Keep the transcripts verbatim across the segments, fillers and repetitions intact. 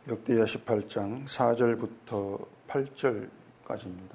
역대하 십팔 장 사 절부터 팔 절까지입니다.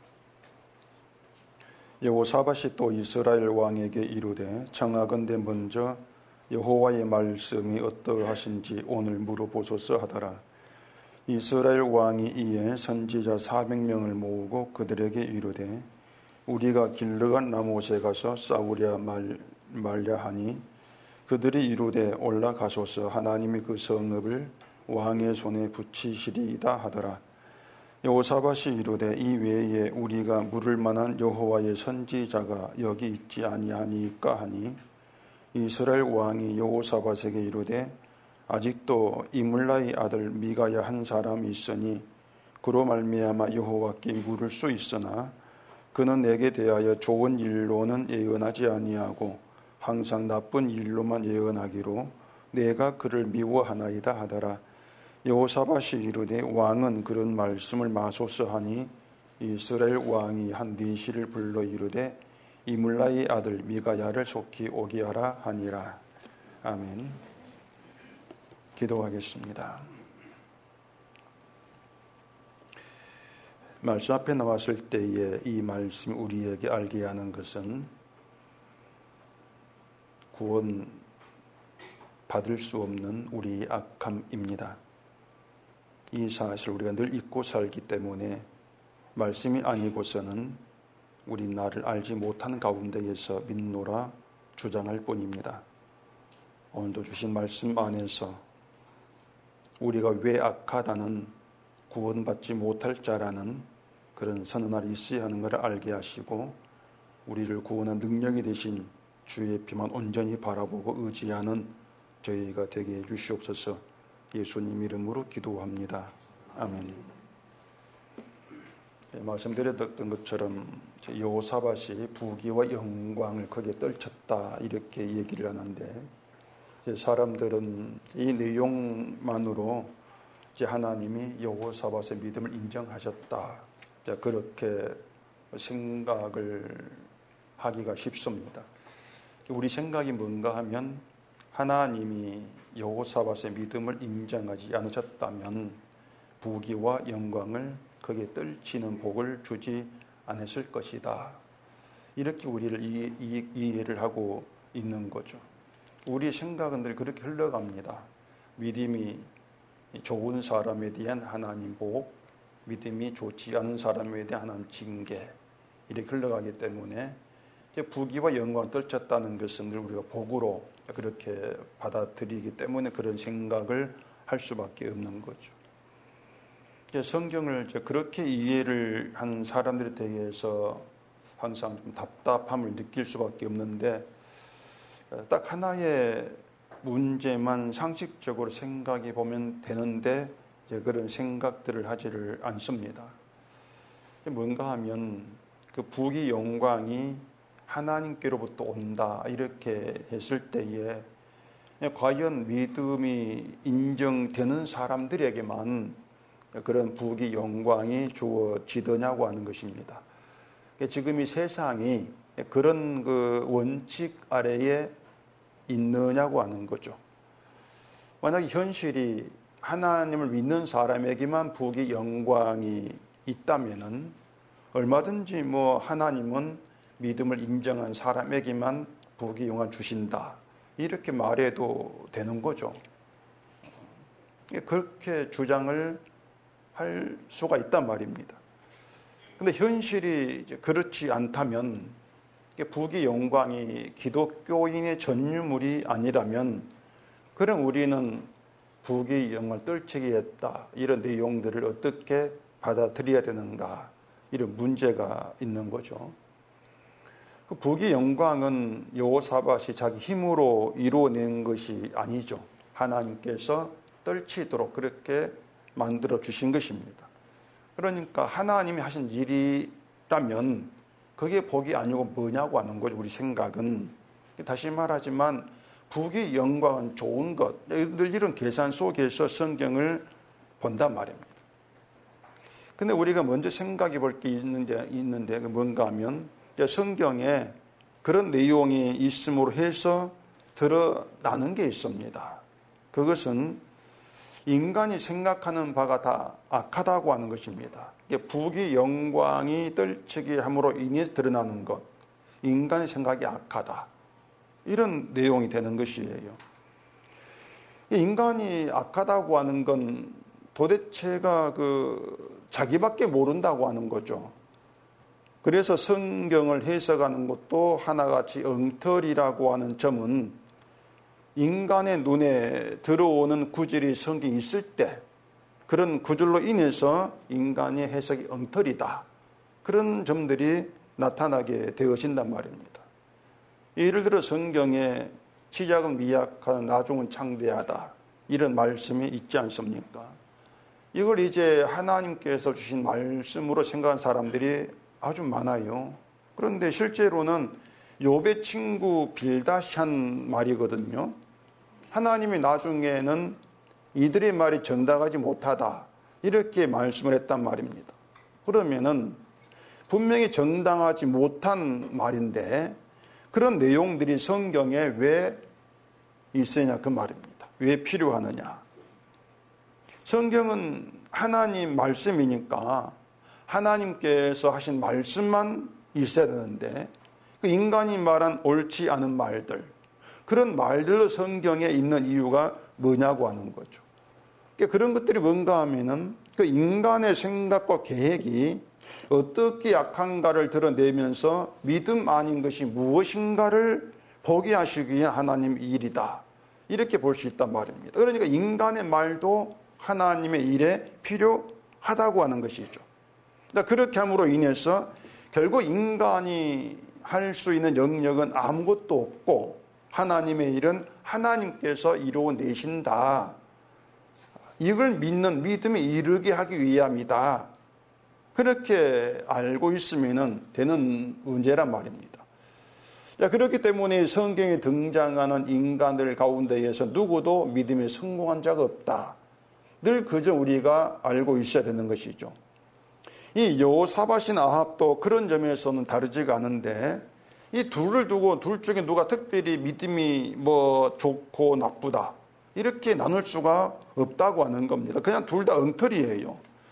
여호사밧이 또 이스라엘 왕에게 이르되 청하건대 먼저 여호와의 말씀이 어떠하신지 오늘 물어보소서 하더라. 이스라엘 왕이 이에 선지자 사백 명을 모으고 그들에게 이르되 우리가 길르앗 라못에 가서 싸우랴 말, 말랴 하니 그들이 이르되 올라가소서 하나님이 그 성읍을 왕의 손에 붙이시리이다 하더라. 여호사밧이 이르되 이 외에 우리가 물을 만한 여호와의 선지자가 여기 있지 아니하니까 하니 이스라엘 왕이 여호사밧에게 이르되 아직도 이물라의 아들 미가야 한 사람이 있으니 그로 말미암아 여호와께 물을 수 있으나 그는 내게 대하여 좋은 일로는 예언하지 아니하고 항상 나쁜 일로만 예언하기로 내가 그를 미워하나이다 하더라. 여호사밧이 이르되 왕은 그런 말씀을 마소서 하니 이스라엘 왕이 한 내시를 불러 이르되 이물라의 아들 미가야를 속히 오게 하라 하니라. 아멘. 기도하겠습니다. 말씀 앞에 나왔을 때에 이 말씀이 우리에게 알게 하는 것은 구원 받을 수 없는 우리의 악함입니다. 이 사실을 우리가 늘 잊고 살기 때문에 말씀이 아니고서는 우리 나를 알지 못하는 가운데에서 믿노라 주장할 뿐입니다. 오늘도 주신 말씀 안에서 우리가 왜 악하다는 구원받지 못할 자라는 그런 선언을 있어야 하는 것을 알게 하시고 우리를 구원한 능력이 되신 주의 피만 온전히 바라보고 의지하는 저희가 되게 해주시옵소서. 예수님 이름으로 기도합니다. 아멘. 말씀드렸던 것처럼 여호사밧이 부귀와 영광을 크게 떨쳤다 이렇게 얘기를 하는데 사람들은 이 내용만으로 이제 하나님이 여호사밧의 믿음을 인정하셨다 그렇게 생각을 하기가 쉽습니다. 우리 생각이 뭔가 하면 하나님이 여호사밧의 믿음을 인정하지 않으셨다면 부귀와 영광을 거기에 떨치는 복을 주지 않았을 것이다. 이렇게 우리를 이, 이, 이해를 하고 있는 거죠. 우리 생각은 늘 그렇게 흘러갑니다. 믿음이 좋은 사람에 대한 하나님 복, 믿음이 좋지 않은 사람에 대한 하나님 징계 이렇게 흘러가기 때문에 부귀와 영광을 떨쳤다는 것은 늘 우리가 복으로 그렇게 받아들이기 때문에 그런 생각을 할 수밖에 없는 거죠. 성경을 그렇게 이해를 한 사람들에 대해서 항상 좀 답답함을 느낄 수밖에 없는데 딱 하나의 문제만 상식적으로 생각해 보면 되는데 이제 그런 생각들을 하지를 않습니다. 뭔가 하면 그 부귀 영광이 하나님께로부터 온다 이렇게 했을 때에 과연 믿음이 인정되는 사람들에게만 그런 부귀 영광이 주어지더냐고 하는 것입니다. 지금 이 세상이 그런 그 원칙 아래에 있느냐고 하는 거죠. 만약 현실이 하나님을 믿는 사람에게만 부귀 영광이 있다면은 얼마든지 뭐 하나님은 믿음을 인정한 사람에게만 부귀 영광을 주신다 이렇게 말해도 되는 거죠. 그렇게 주장을 할 수가 있단 말입니다. 그런데 현실이 이제 그렇지 않다면 부귀 영광이 기독교인의 전유물이 아니라면 그럼 우리는 부귀 영광을 떨치게 했다 이런 내용들을 어떻게 받아들여야 되는가 이런 문제가 있는 거죠. 그 부귀 영광은 여호사밧이 자기 힘으로 이루어낸 것이 아니죠. 하나님께서 떨치도록 그렇게 만들어 주신 것입니다. 그러니까 하나님이 하신 일이라면 그게 복이 아니고 뭐냐고 하는 거죠. 우리 생각은. 다시 말하지만 부귀 영광은 좋은 것. 늘 이런 계산 속에서 성경을 본단 말입니다. 근데 우리가 먼저 생각해 볼 게 있는데, 있는데 뭔가 하면 성경에 그런 내용이 있음으로 해서 드러나는 게 있습니다. 그것은 인간이 생각하는 바가 다 악하다고 하는 것입니다. 부귀 영광이 떨치게 함으로 인해 드러나는 것, 인간의 생각이 악하다, 이런 내용이 되는 것이에요. 인간이 악하다고 하는 건 도대체가 그 자기밖에 모른다고 하는 거죠. 그래서 성경을 해석하는 것도 하나같이 엉터리라고 하는 점은 인간의 눈에 들어오는 구절이 성경에 있을 때 그런 구절로 인해서 인간의 해석이 엉터리다, 그런 점들이 나타나게 되어진단 말입니다. 예를 들어 성경에 시작은 미약하다, 나중은 창대하다, 이런 말씀이 있지 않습니까? 이걸 이제 하나님께서 주신 말씀으로 생각한 사람들이 아주 많아요. 그런데 실제로는 욥의 친구 빌닷이 한 말이거든요. 하나님이 나중에는 이들의 말이 정당하지 못하다, 이렇게 말씀을 했단 말입니다. 그러면은 분명히 정당하지 못한 말인데 그런 내용들이 성경에 왜 있으냐, 그 말입니다. 왜 필요하느냐. 성경은 하나님 말씀이니까 하나님께서 하신 말씀만 있어야 되는데 그 인간이 말한 옳지 않은 말들, 그런 말들로 성경에 있는 이유가 뭐냐고 하는 거죠. 그런 것들이 뭔가 하면은 그 인간의 생각과 계획이 어떻게 약한가를 드러내면서 믿음 아닌 것이 무엇인가를 보게 하시기 위한 하나님의 일이다, 이렇게 볼 수 있단 말입니다. 그러니까 인간의 말도 하나님의 일에 필요하다고 하는 것이죠. 그러니까 그렇게 함으로 인해서 결국 인간이 할 수 있는 영역은 아무것도 없고 하나님의 일은 하나님께서 이루어내신다, 이걸 믿는 믿음에 이르게 하기 위함이다, 그렇게 알고 있으면 되는 문제란 말입니다. 자, 그렇기 때문에 성경에 등장하는 인간들 가운데에서 누구도 믿음에 성공한 자가 없다, 늘 그저 우리가 알고 있어야 되는 것이죠. 이 여호사밧이나 아합도 그런 점에서는 다르지가 않은데 이 둘을 두고 둘 중에 누가 특별히 믿음이 뭐 좋고 나쁘다, 이렇게 나눌 수가 없다고 하는 겁니다. 그냥 둘 다 엉터리예요.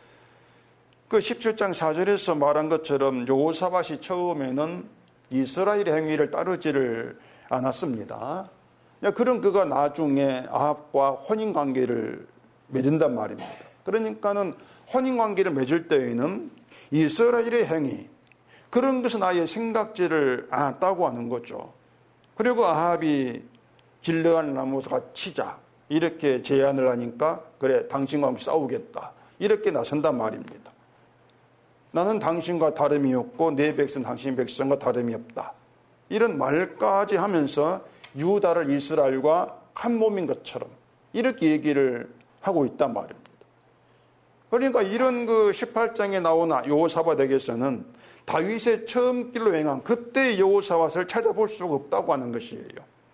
그 십칠 장 사 절에서 말한 것처럼 여호사밧이 처음에는 이스라엘의 행위를 따르지를 않았습니다. 그럼 그가 나중에 아합과 혼인관계를 맺은단 말입니다. 그러니까는 혼인관계를 맺을 때에는 이스라엘의 행위, 그런 것은 아예 생각지를 않았다고 하는 거죠. 그리고 아합이 길르앗 나무가 치자, 이렇게 제안을 하니까 그래, 당신과 함께 싸우겠다, 이렇게 나선단 말입니다. 나는 당신과 다름이 없고 내 백성 당신 백성과 다름이 없다, 이런 말까지 하면서 유다를 이스라엘과 한 몸인 것처럼 이렇게 얘기를 하고 있단 말입니다. 그러니까 이런 그 십팔 장에 나오는 여호사밧에게서는 다윗의 처음 길로 행한 그때의 여호사밧을 찾아볼 수가 없다고 하는 것이에요.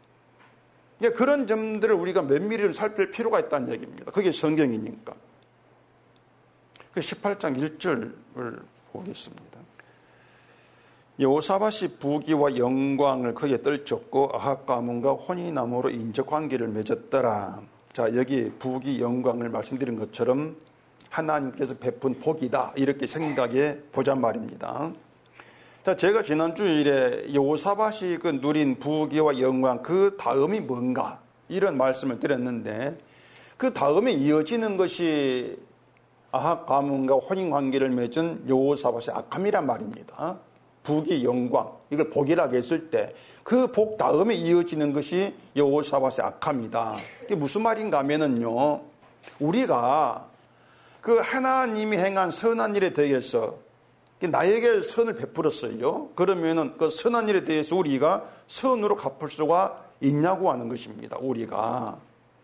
그런 점들을 우리가 면밀히 살필 필요가 있다는 얘기입니다. 그게 성경이니까. 그 십팔 장 일 절을 보겠습니다. 여호사밧이 부귀와 영광을 크게 떨쳤고 아합 가문과 혼인함으로 인적 관계를 맺었더라. 자, 여기 부귀 영광을 말씀드린 것처럼 하나님께서 베푼 복이다, 이렇게 생각해 보잔 말입니다. 자, 제가 지난 주일에 여호사밧이 그 누린 부귀와 영광, 그 다음이 뭔가, 이런 말씀을 드렸는데 그 다음에 이어지는 것이 아합 가문과 혼인 관계를 맺은 여호사밧의 악함이란 말입니다. 부귀 영광, 이걸 복이라고 했을 때 그 복 다음에 이어지는 것이 여호사밧의 악함이다. 이게 무슨 말인가 하면은요, 우리가 그 하나님이 행한 선한 일에 대해서 나에게 선을 베풀었어요. 그러면은 그 선한 일에 대해서 우리가 선으로 갚을 수가 있냐고 하는 것입니다. 우리가.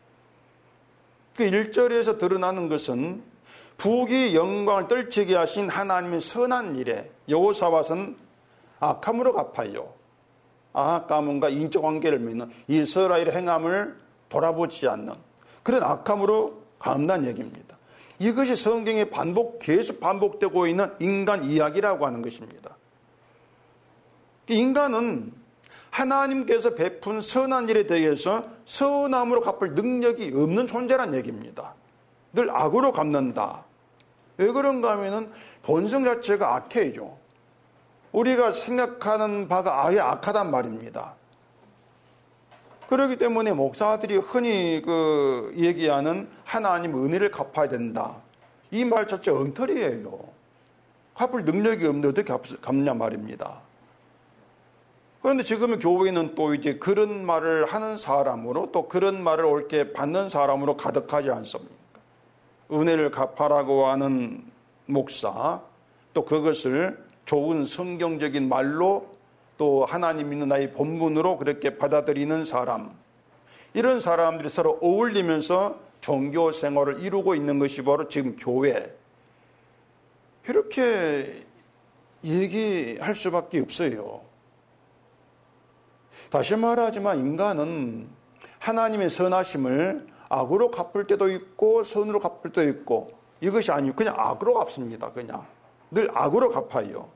그 일 절에서 드러나는 것은 부귀 영광을 떨치게 하신 하나님의 선한 일에 여호사밧은 악함으로 갚아요. 아합 가문과 인적 관계를 맺는 이스라엘의 행함을 돌아보지 않는 그런 악함으로 갚는다는 얘기입니다. 이것이 성경에 반복, 계속 반복되고 있는 인간 이야기라고 하는 것입니다. 인간은 하나님께서 베푼 선한 일에 대해서 선함으로 갚을 능력이 없는 존재란 얘기입니다. 늘 악으로 갚는다. 왜 그런가 하면은 본성 자체가 악해요. 우리가 생각하는 바가 아예 악하단 말입니다. 그렇기 때문에 목사들이 흔히 그 얘기하는 하나님 은혜를 갚아야 된다. 이 말 자체 엉터리예요. 갚을 능력이 없는데 어떻게 갚냐 말입니다. 그런데 지금의 교회는 또 이제 그런 말을 하는 사람으로 또 그런 말을 옳게 받는 사람으로 가득하지 않습니까? 은혜를 갚아라고 하는 목사, 또 그것을 좋은 성경적인 말로 또 하나님 있는 나의 본분으로 그렇게 받아들이는 사람, 이런 사람들이 서로 어울리면서 종교 생활을 이루고 있는 것이 바로 지금 교회. 이렇게 얘기할 수밖에 없어요. 다시 말하지만 인간은 하나님의 선하심을 악으로 갚을 때도 있고 선으로 갚을 때도 있고, 이것이 아니고 그냥 악으로 갚습니다. 그냥 늘 악으로 갚아요.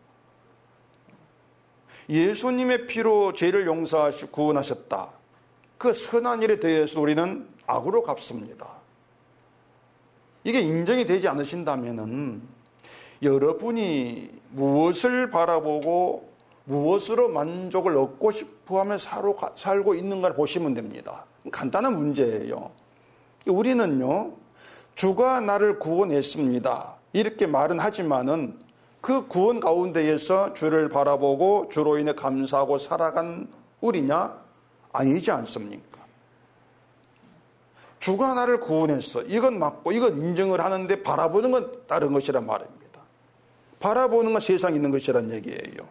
예수님의 피로 죄를 용서하시고 구원하셨다. 그 선한 일에 대해서 우리는 악으로 갚습니다. 이게 인정이 되지 않으신다면은 여러분이 무엇을 바라보고 무엇으로 만족을 얻고 싶어하며 살고 있는가를 보시면 됩니다. 간단한 문제예요. 우리는요, 주가 나를 구원했습니다. 이렇게 말은 하지만은 그 구원 가운데에서 주를 바라보고 주로 인해 감사하고 살아간 우리냐? 아니지 않습니까? 주가 나를 구원했어. 이건 맞고 이건 인정을 하는데 바라보는 건 다른 것이란 말입니다. 바라보는 건 세상에 있는 것이란 얘기예요.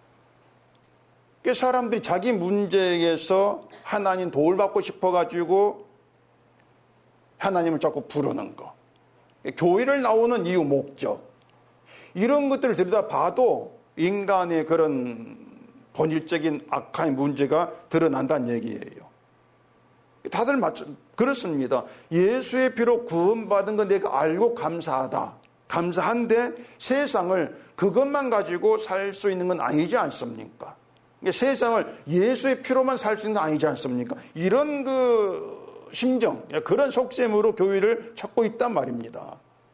사람들이 자기 문제에서 하나님 도움을 받고 싶어가지고 하나님을 자꾸 부르는 거. 교회를 나오는 이유, 목적. 이런 것들을 들여다봐도 인간의 그런 본질적인 악한 문제가 드러난다는 얘기예요. 다들 맞죠? 그렇습니다. 예수의 피로 구원받은 건 내가 알고 감사하다. 감사한데 세상을 그것만 가지고 살 수 있는 건 아니지 않습니까? 세상을 예수의 피로만 살 수 있는 건 아니지 않습니까? 이런 그 심정, 그런 속셈으로 교회를 찾고 있단 말입니다.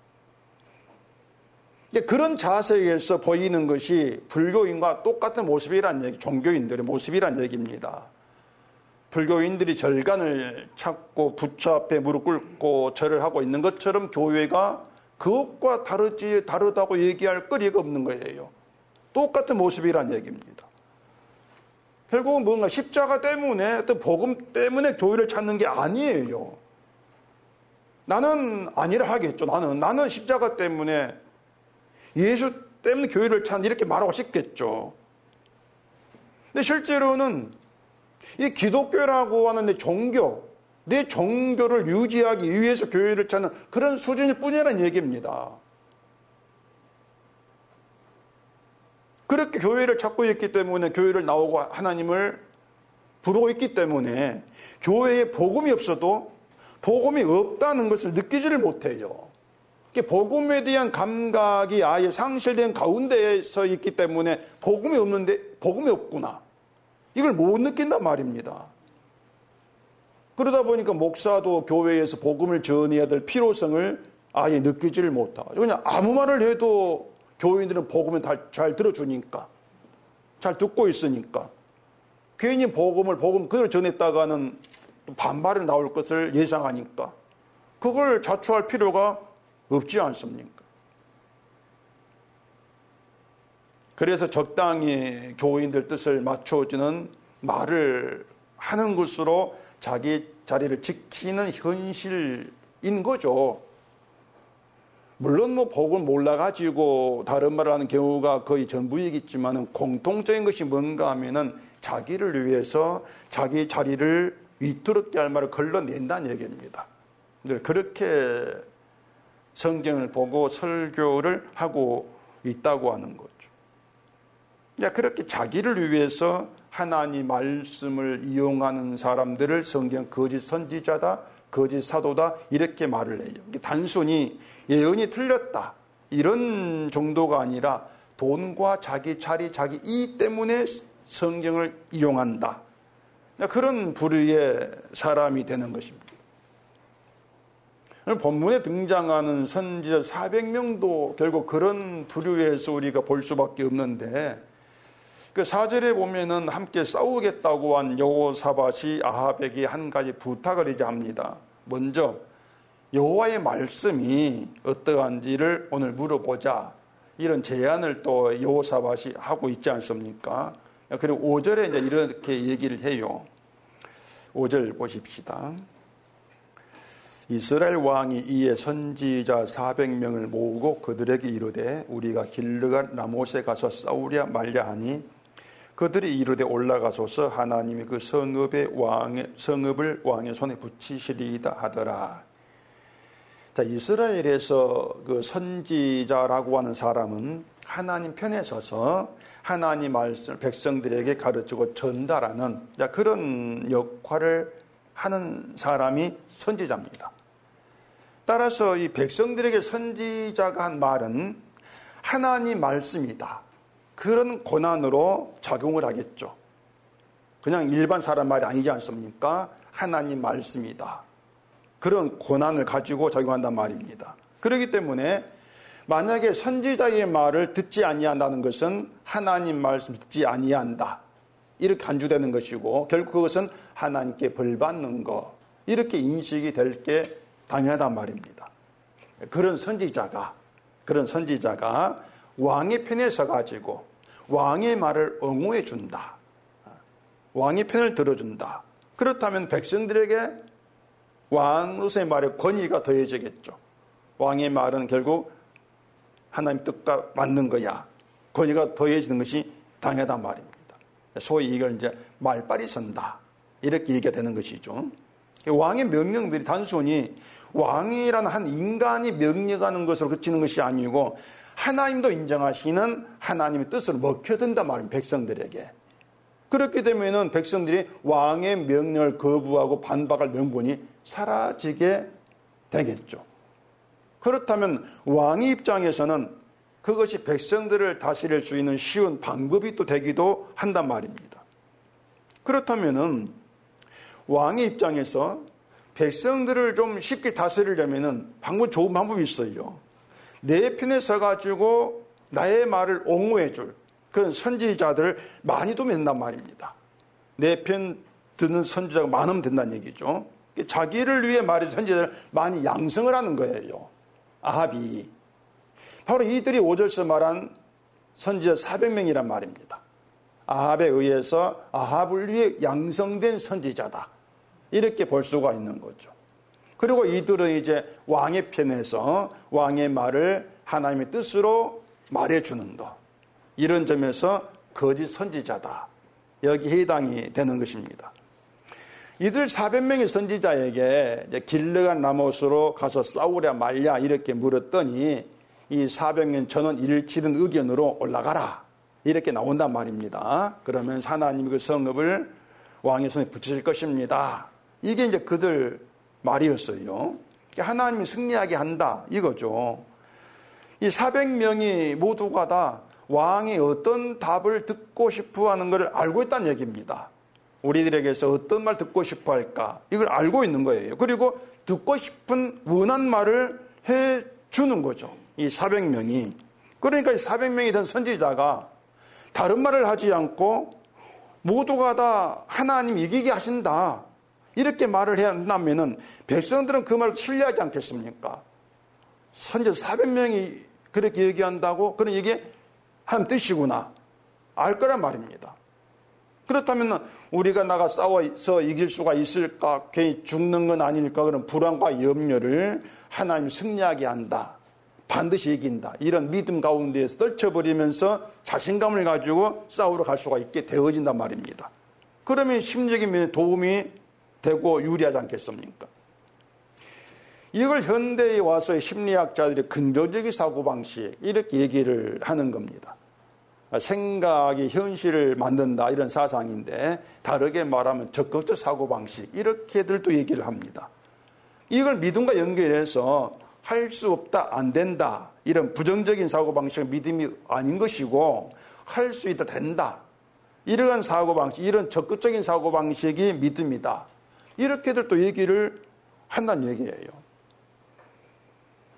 그런 자세에서 보이는 것이 불교인과 똑같은 모습이란 얘기, 종교인들의 모습이란 얘기입니다. 불교인들이 절간을 찾고 부처 앞에 무릎 꿇고 절을 하고 있는 것처럼 교회가 그것과 다르지, 다르다고 얘기할 거리가 없는 거예요. 똑같은 모습이란 얘기입니다. 결국은 뭔가 십자가 때문에, 또 복음 때문에 교회를 찾는 게 아니에요. 나는 아니라 하겠죠. 나는, 나는 십자가 때문에, 예수 때문에 교회를 찾는, 이렇게 말하고 싶겠죠. 근데 실제로는 이 기독교라고 하는 내 종교, 내 종교를 유지하기 위해서 교회를 찾는 그런 수준일 뿐이라는 얘기입니다. 그렇게 교회를 찾고 있기 때문에, 교회를 나오고 하나님을 부르고 있기 때문에 교회에 복음이 없어도 복음이 없다는 것을 느끼지를 못해요. 복음에 대한 감각이 아예 상실된 가운데에서 있기 때문에 복음이 없는데 복음이 없구나, 이걸 못 느낀단 말입니다. 그러다 보니까 목사도 교회에서 복음을 전해야 될 필요성을 아예 느끼지를 못하고, 그냥 아무 말을 해도 교인들은 복음을 잘 들어주니까, 잘 듣고 있으니까, 괜히 복음을 복음 그대로 전했다가는 반발이 나올 것을 예상하니까 그걸 자초할 필요가 없지 않습니까? 그래서 적당히 교인들 뜻을 맞춰주는 말을 하는 것으로 자기 자리를 지키는 현실인 거죠. 물론 뭐 복을 몰라가지고 다른 말을 하는 경우가 거의 전부이겠지만은 공통적인 것이 뭔가 하면은 자기를 위해서 자기 자리를 위태롭게 할 말을 걸러낸다는 얘기입니다. 그렇게 성경을 보고 설교를 하고 있다고 하는 거죠. 그렇게 자기를 위해서 하나님 말씀을 이용하는 사람들을 성경 거짓 선지자다, 거짓 사도다, 이렇게 말을 해요. 단순히 예언이 틀렸다, 이런 정도가 아니라 돈과 자기 자리, 자기 이익 때문에 성경을 이용한다, 그런 부류의 사람이 되는 것입니다. 본문에 등장하는 선지자 사백 명도 결국 그런 부류에서 우리가 볼 수밖에 없는데, 그 사 절에 보면은 함께 싸우겠다고 한 여호사밧이 아합에게 한 가지 부탁을 이제 합니다. 먼저 여호와의 말씀이 어떠한지를 오늘 물어보자, 이런 제안을 또 여호사밧이 하고 있지 않습니까? 그리고 오 절에 이제 이렇게 얘기를 해요. 오 절 보십시다. 이스라엘 왕이 이에 선지자 사백 명을 모으고 그들에게 이르되 우리가 길르갈 라못에 가서 싸우랴 말랴 하니 그들이 이르되 올라가소서 하나님이 그 성읍의 왕의 성읍을 왕의 손에 붙이시리이다 하더라. 자, 이스라엘에서 그 선지자라고 하는 사람은 하나님 편에 서서 하나님 말씀을 백성들에게 가르치고 전달하는, 자, 그런 역할을 하는 사람이 선지자입니다. 따라서 이 백성들에게 선지자가 한 말은 하나님 말씀이다, 그런 권한으로 작용을 하겠죠. 그냥 일반 사람 말이 아니지 않습니까? 하나님 말씀이다, 그런 권한을 가지고 작용한단 말입니다. 그렇기 때문에 만약에 선지자의 말을 듣지 아니한다는 것은 하나님 말씀 듣지 아니한다, 이렇게 간주되는 것이고, 결국 그것은 하나님께 벌받는 것, 이렇게 인식이 될 게 당연하단 말입니다. 그런 선지자가 그런 선지자가 왕의 편에 서가지고 왕의 말을 옹호해 준다, 왕의 편을 들어준다. 그렇다면 백성들에게 왕으로서의 말에 권위가 더해지겠죠. 왕의 말은 결국 하나님 뜻과 맞는 거야, 권위가 더해지는 것이 당연하단 말입니다. 소위 이걸 이제 말빨이 선다, 이렇게 얘기가 되는 것이죠. 왕의 명령들이 단순히 왕이라는 한 인간이 명령하는 것으로 그치는 것이 아니고 하나님도 인정하시는 하나님의 뜻으로 먹혀든단 말입니다, 백성들에게. 그렇게 되면은 백성들이 왕의 명령을 거부하고 반박할 명분이 사라지게 되겠죠. 그렇다면 왕의 입장에서는 그것이 백성들을 다스릴 수 있는 쉬운 방법이 또 되기도 한단 말입니다. 그렇다면은 왕의 입장에서 백성들을 좀 쉽게 다스리려면은 방법, 좋은 방법이 있어요. 내 편에 서가지고 나의 말을 옹호해 줄 그런 선지자들을 많이 두면 된단 말입니다. 내 편 듣는 선지자가 많으면 된다는 얘기죠. 자기를 위해 말해준 선지자를 많이 양성을 하는 거예요, 아합이. 바로 이들이 오 절에서 말한 선지자 사백 명이란 말입니다. 아합에 의해서 아합을 위해 양성된 선지자다, 이렇게 볼 수가 있는 거죠. 그리고 이들은 이제 왕의 편에서 왕의 말을 하나님의 뜻으로 말해주는 것, 이런 점에서 거짓 선지자다, 여기 해당이 되는 것입니다. 이들 사백 명의 선지자에게 이제 길르갈 라못으로 가서 싸우랴 말랴 이렇게 물었더니 이 사백 명 전원 일치된 의견으로 올라가라, 이렇게 나온단 말입니다. 그러면 하나님이 그 성읍을 왕의 손에 붙이실 것입니다, 이게 이제 그들 말이었어요. 하나님이 승리하게 한다, 이거죠. 이 사백 명이 모두가 다 왕이 어떤 답을 듣고 싶어 하는 것을 알고 있다는 얘기입니다. 우리들에게서 어떤 말 듣고 싶어 할까, 이걸 알고 있는 거예요. 그리고 듣고 싶은 원한 말을 해주는 거죠, 이 사백 명이. 그러니까 이 사백 명이 된 선지자가 다른 말을 하지 않고 모두가 다 하나님 이기게 하신다, 이렇게 말을 해야 한다면은 백성들은 그 말을 신뢰하지 않겠습니까? 선지자 사백 명이 그렇게 얘기한다고, 그런 이게 한 뜻이구나, 알 거란 말입니다. 그렇다면 우리가 나가 싸워서 이길 수가 있을까, 괜히 죽는 건 아닐까, 그런 불안과 염려를 하나님 승리하게 한다, 반드시 이긴다, 이런 믿음 가운데에서 떨쳐버리면서 자신감을 가지고 싸우러 갈 수가 있게 되어진단 말입니다. 그러면 심리적인 면에 도움이 되고 유리하지 않겠습니까? 이걸 현대에 와서의 심리학자들이 긍정적인 사고방식, 이렇게 얘기를 하는 겁니다. 생각이 현실을 만든다, 이런 사상인데 다르게 말하면 적극적 사고방식, 이렇게들 또 얘기를 합니다. 이걸 믿음과 연결해서 할 수 없다, 안 된다, 이런 부정적인 사고방식은 믿음이 아닌 것이고 할 수 있다, 된다, 이러한 사고방식, 이런 적극적인 사고방식이 믿음이다, 이렇게들 또 얘기를 한다는 얘기예요.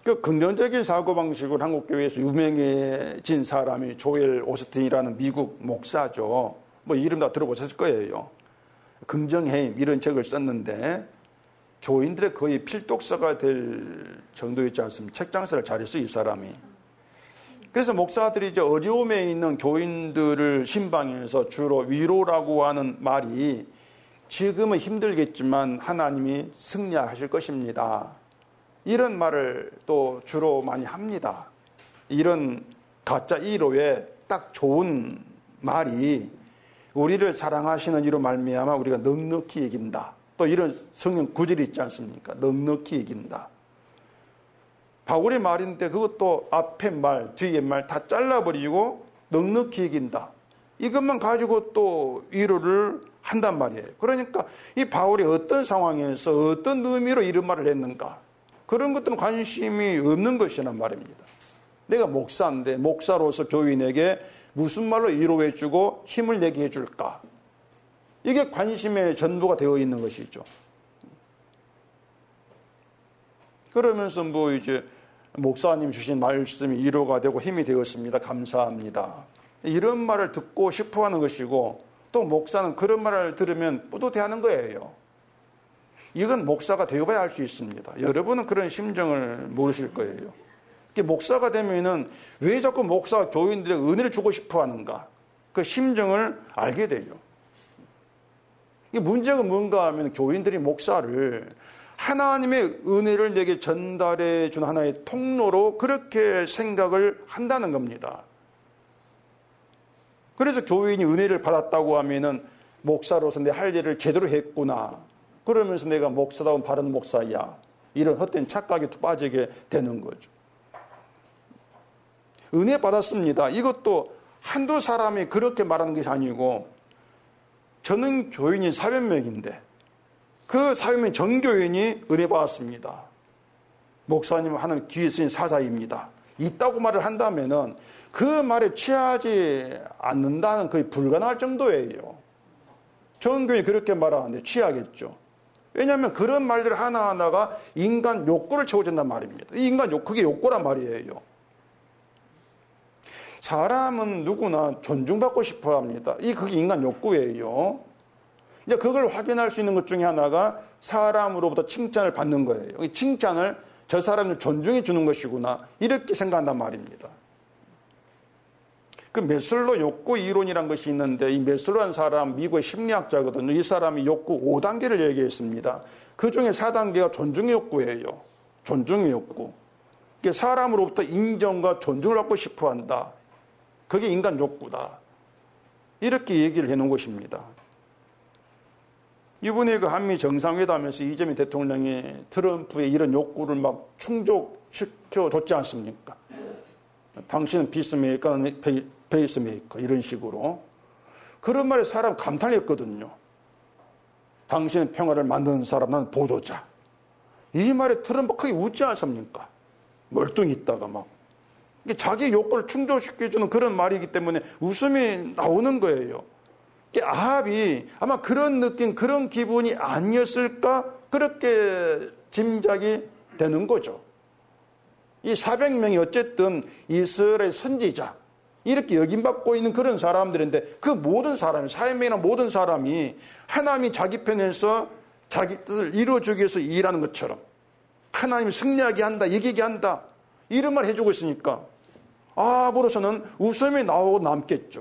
그 긍정적인 사고방식으로 한국교회에서 유명해진 사람이 조엘 오스틴이라는 미국 목사죠. 뭐 이름 다 들어보셨을 거예요. 긍정해임 이런 책을 썼는데 교인들의 거의 필독서가 될 정도였지 않습니까? 책 장사를 잘했어요, 이 사람이. 그래서 목사들이 이제 어려움에 있는 교인들을 신방에서 주로 위로라고 하는 말이 지금은 힘들겠지만 하나님이 승리하실 것입니다. 이런 말을 또 주로 많이 합니다. 이런 가짜 위로에 딱 좋은 말이 우리를 사랑하시는 이로 말미암아 우리가 넉넉히 이긴다. 또 이런 성경 구절이 있지 않습니까? 넉넉히 이긴다. 바울의 말인데 그것도 앞에 말, 뒤에 말 다 잘라버리고 넉넉히 이긴다. 이것만 가지고 또 위로를 한단 말이에요. 그러니까 이 바울이 어떤 상황에서 어떤 의미로 이런 말을 했는가? 그런 것들은 관심이 없는 것이란 말입니다. 내가 목사인데 목사로서 교인에게 무슨 말로 위로해주고 힘을 내게 해줄까? 이게 관심의 전부가 되어 있는 것이죠. 그러면서 뭐 이제 목사님 주신 말씀이 위로가 되고 힘이 되었습니다. 감사합니다. 이런 말을 듣고 싶어 하는 것이고 또 목사는 그런 말을 들으면 뿌듯해하는 거예요. 이건 목사가 되어봐야 할 수 있습니다. 여러분은 그런 심정을 모르실 거예요. 목사가 되면은 왜 자꾸 목사가 교인들에게 은혜를 주고 싶어 하는가? 그 심정을 알게 돼요. 이 문제가 뭔가 하면 교인들이 목사를 하나님의 은혜를 내게 전달해 준 하나의 통로로 그렇게 생각을 한다는 겁니다. 그래서 교인이 은혜를 받았다고 하면은 목사로서 내 할 일을 제대로 했구나. 그러면서 내가 목사다운 바른 목사야. 이런 헛된 착각에 빠지게 되는 거죠. 은혜 받았습니다. 이것도 한두 사람이 그렇게 말하는 것이 아니고 저는 교인이 사백 명인데 그 사백 명 전교인이 은혜 받았습니다. 목사님 하나님 귀에 쓰인 사자입니다. 있다고 말을 한다면은 그 말에 취하지 않는다는 거의 불가능할 정도예요. 전교인이 그렇게 말하는데 취하겠죠. 왜냐하면 그런 말들 하나하나가 인간 욕구를 채워준단 말입니다. 이 인간 욕, 그게 욕구란 말이에요. 사람은 누구나 존중받고 싶어 합니다. 이 그게 인간 욕구예요. 이제 그걸 확인할 수 있는 것 중에 하나가 사람으로부터 칭찬을 받는 거예요. 이 칭찬을 저 사람을 존중해 주는 것이구나. 이렇게 생각한단 말입니다. 그 메슬로 욕구 이론이라는 것이 있는데 이 메슬로라는 사람 미국의 심리학자거든요. 이 사람이 욕구 오 단계를 얘기했습니다. 그 중에 사 단계가 존중의 욕구예요. 존중의 욕구. 사람으로부터 인정과 존중을 받고 싶어 한다. 그게 인간 욕구다. 이렇게 얘기를 해놓은 것입니다. 이번에 그 한미 정상회담에서 이재명 대통령이 트럼프의 이런 욕구를 막 충족시켜 줬지 않습니까? 당신은 피스메이커는 페이스메이커 이런 식으로. 그런 말에 사람 감탄했거든요. 당신은 평화를 만드는 사람, 나는 보조자. 이 말에 트럼프 크게 웃지 않습니까? 멀뚱히 있다가 막. 자기 욕구를 충족시켜주는 그런 말이기 때문에 웃음이 나오는 거예요. 아합이 아마 그런 느낌, 그런 기분이 아니었을까? 그렇게 짐작이 되는 거죠. 이 사백 명이 어쨌든 이스라엘 선지자, 이렇게 여김받고 있는 그런 사람들인데 그 모든 사람이, 사백 명이나 모든 사람이 하나님이 자기 편에서 자기 뜻을 이루어주기 위해서 일하는 것처럼 하나님이 승리하게 한다, 이기게 한다, 이런 말 해주고 있으니까 아합으로서는 웃음이 나오고 남겠죠.